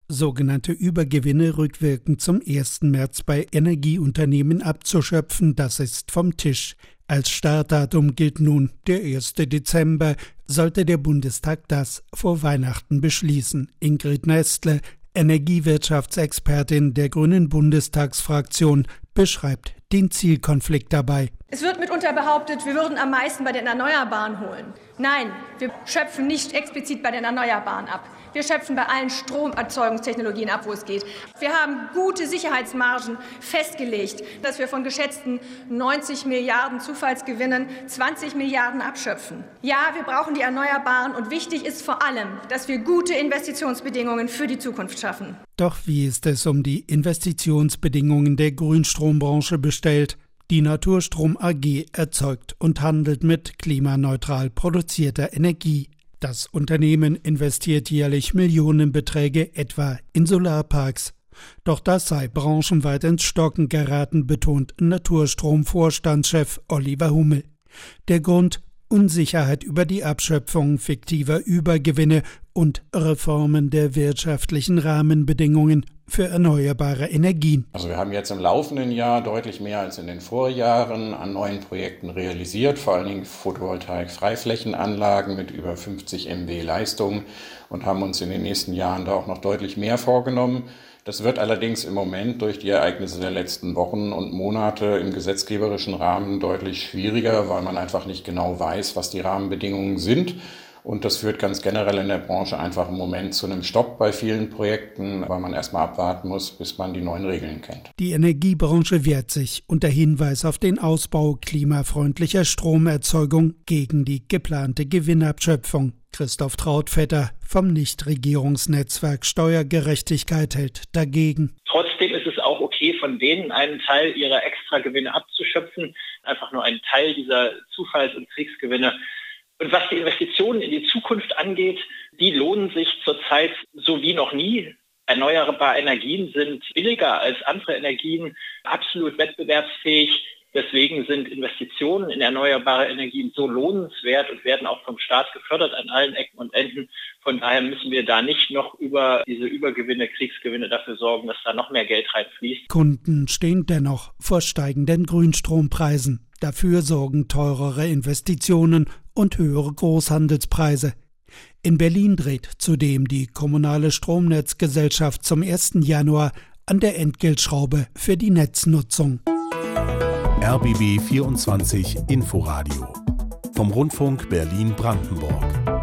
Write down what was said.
sogenannte Übergewinne rückwirkend zum 1. März bei Energieunternehmen abzuschöpfen, das ist vom Tisch. Als Startdatum gilt nun der 1. Dezember, sollte der Bundestag das vor Weihnachten beschließen. Ingrid Nestle, Energiewirtschaftsexpertin der Grünen Bundestagsfraktion, beschreibt den Zielkonflikt dabei. Es wird mitunter behauptet, wir würden am meisten bei den Erneuerbaren holen. Nein, wir schöpfen nicht explizit bei den Erneuerbaren ab. Wir schöpfen bei allen Stromerzeugungstechnologien ab, wo es geht. Wir haben gute Sicherheitsmargen festgelegt, dass wir von geschätzten 90 Milliarden Zufallsgewinnen 20 Milliarden abschöpfen. Ja, wir brauchen die Erneuerbaren und wichtig ist vor allem, dass wir gute Investitionsbedingungen für die Zukunft schaffen. Doch wie ist es um die Investitionsbedingungen der Grünstrombranche bestellt? Die Naturstrom AG erzeugt und handelt mit klimaneutral produzierter Energie. Das Unternehmen investiert jährlich Millionenbeträge etwa in Solarparks. Doch das sei branchenweit ins Stocken geraten, betont Naturstrom-Vorstandschef Oliver Hummel. Der Grund: Unsicherheit über die Abschöpfung fiktiver Übergewinne und Reformen der wirtschaftlichen Rahmenbedingungen für erneuerbare Energien. Also wir haben jetzt im laufenden Jahr deutlich mehr als in den Vorjahren an neuen Projekten realisiert, vor allen Dingen Photovoltaik-Freiflächenanlagen mit über 50 MW Leistung und haben uns in den nächsten Jahren da auch noch deutlich mehr vorgenommen. Das wird allerdings im Moment durch die Ereignisse der letzten Wochen und Monate im gesetzgeberischen Rahmen deutlich schwieriger, weil man einfach nicht genau weiß, was die Rahmenbedingungen sind. Und das führt ganz generell in der Branche einfach im Moment zu einem Stopp bei vielen Projekten, weil man erstmal abwarten muss, bis man die neuen Regeln kennt. Die Energiebranche wehrt sich unter Hinweis auf den Ausbau klimafreundlicher Stromerzeugung gegen die geplante Gewinnabschöpfung. Christoph Trautvetter vom Nichtregierungsnetzwerk Steuergerechtigkeit hält dagegen. Trotzdem ist es auch okay, von denen einen Teil ihrer Extragewinne abzuschöpfen, einfach nur einen Teil dieser Zufalls- und Kriegsgewinne. Und was die Investitionen in die Zukunft angeht, die lohnen sich zurzeit so wie noch nie. Erneuerbare Energien sind billiger als andere Energien, absolut wettbewerbsfähig. Deswegen sind Investitionen in erneuerbare Energien so lohnenswert und werden auch vom Staat gefördert an allen Ecken und Enden. Von daher müssen wir da nicht noch über diese Übergewinne, Kriegsgewinne dafür sorgen, dass da noch mehr Geld reinfließt. Kunden stehen dennoch vor steigenden Grünstrompreisen. Dafür sorgen teurere Investitionen und höhere Großhandelspreise. In Berlin dreht zudem die kommunale Stromnetzgesellschaft zum 1. Januar an der Entgeltschraube für die Netznutzung. RBB 24 Inforadio vom Rundfunk Berlin-Brandenburg.